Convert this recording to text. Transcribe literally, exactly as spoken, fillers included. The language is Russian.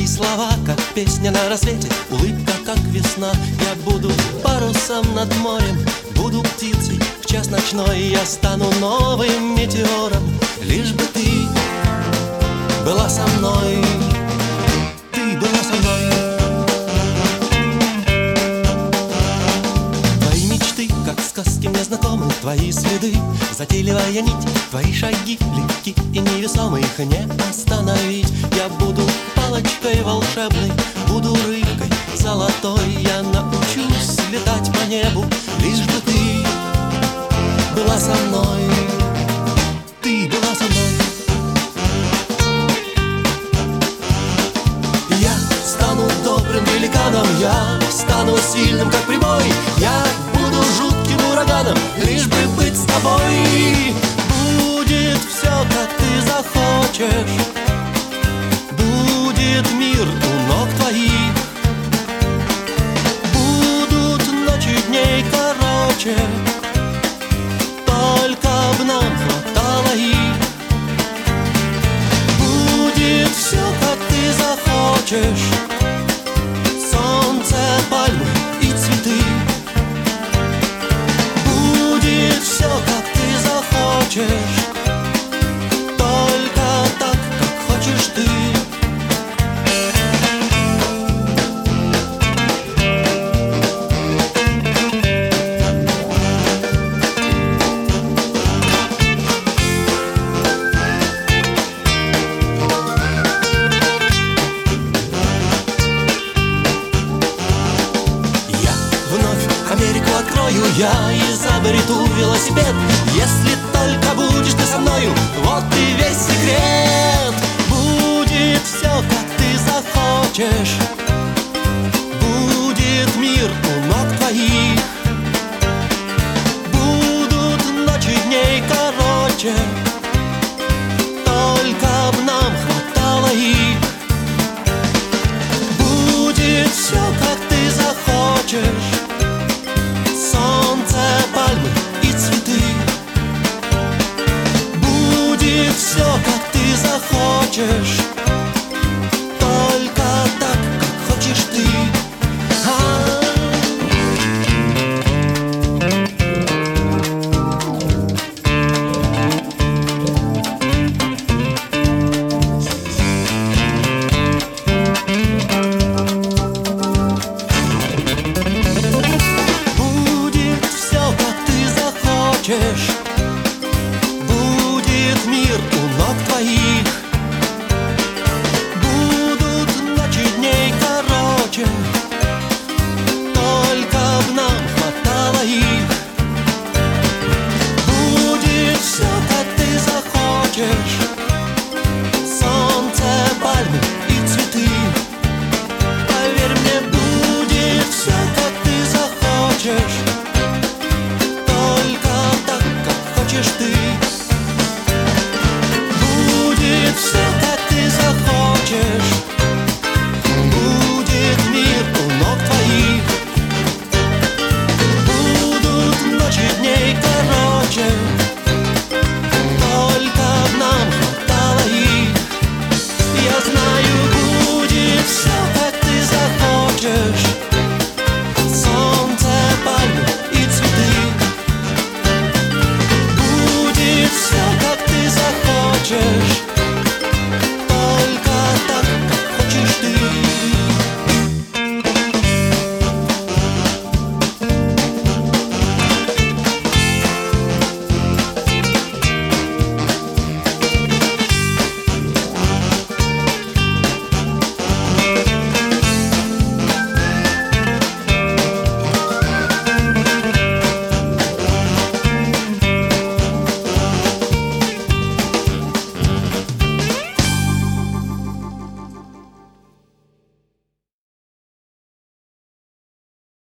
Твои слова, как песня на рассвете, улыбка, как весна. Я буду парусом над морем, буду птицей в час ночной. Я стану новым метеором, лишь бы ты была со мной. Ты была со мной. Твои мечты, как сказки мне знакомы, твои следы, затейливая нить, твои шаги легки и невесомы, их не остановить. Я буду палочкой волшебной, буду рыбкой золотой. Я научусь летать по небу, лишь бы ты была со мной. Ты была со мной. Я стану добрым великаном, я стану сильным, как прибой. Я буду жутким ураганом, лишь бы быть с тобой. Будет все, как ты захочешь, будет мир у ног твоих, будут ночи дней короче, только б нам хватало их. Будет все, как ты захочешь, солнце, пальмы и цветы. Будет все, как ты захочешь, только так, как хочешь ты. Америку открою я и изобрету велосипед. Если только будешь ты со мною, вот и весь секрет. Будет все, как ты захочешь, будет мир у ног твоих, будут ночи дней короче, только б нам хватало их. Будет все, как ты захочешь, солнце, пальмы и цветы. Будет все, как ты захочешь, только так, как хочешь ты. Хочешь